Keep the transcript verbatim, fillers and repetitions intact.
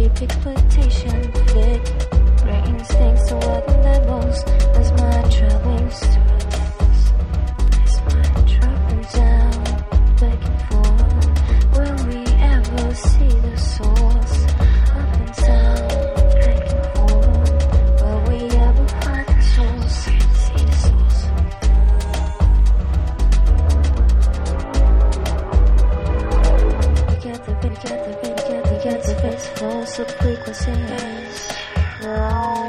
deep exploitation fit. Great instincts to other levels as my travels. As my travel down, back and forth. Will we ever see the source? Up and down, back and forth. Will we ever find the source? See the source. You get the bit, get the bit, get the get the bit, false frequencies.